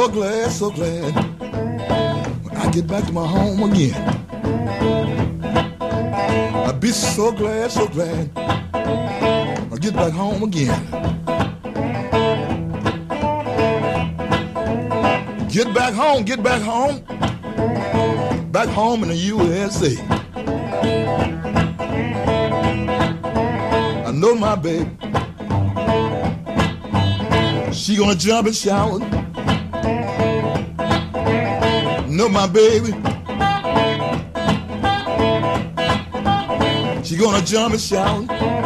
so glad, so glad when I get back to my home again. I'll be so glad, so glad when I get back home again. Get back home, back home in the USA. I know my baby, she gonna jump and shout. Know my baby, she gonna jump and shout.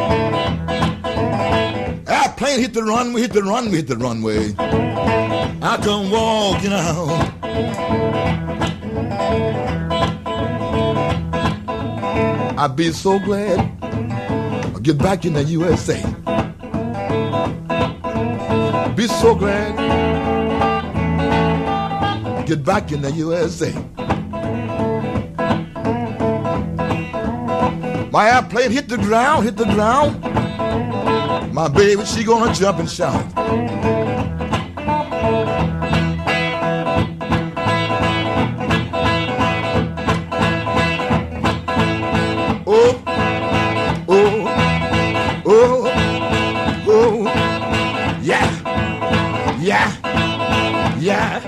Airplane hit the runway, hit the runway, hit the runway. I come walking out. I'll be so glad I'll get back in the USA. Be so glad get back in the USA. My airplane hit the ground, hit the ground. My baby, she gonna jump and shout. Oh, oh, oh, oh, yeah, yeah, yeah.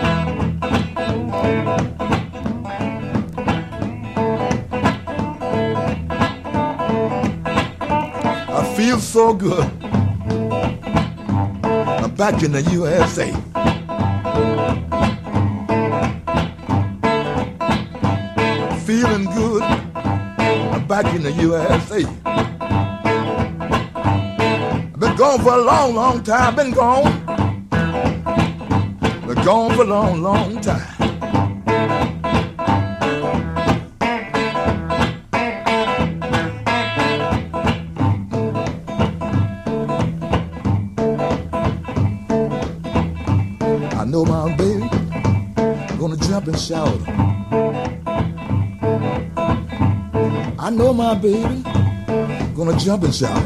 I feel so good. I'm back in the USA. Feeling good. I'm back in the USA. I've been gone for a long, long time. Been gone for a long, long time. I know my baby gonna jump and shout. I know my baby gonna jump and shout.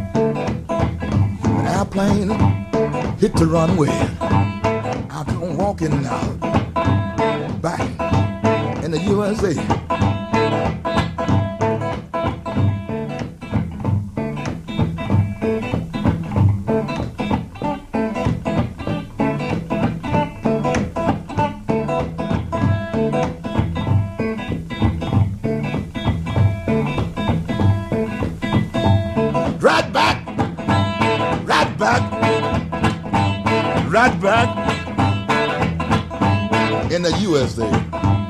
An airplane hit the runway. I come walking out back in the USA. Right back, right back, right back in the USA.